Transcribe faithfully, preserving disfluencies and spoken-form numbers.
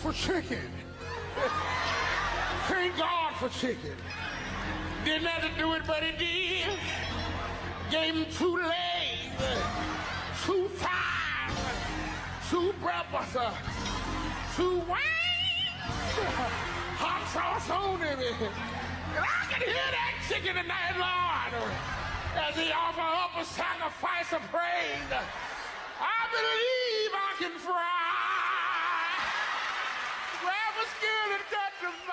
for chicken. Thank God for chicken. Didn't have to do it, but he did. Gave him two legs, two thighs, two breakfasts, two wings, hot sauce on him. And I can hear that chicken tonight, Lord, as he offer up a sacrifice of praise. I believe I can fry. Grab a skill and cut the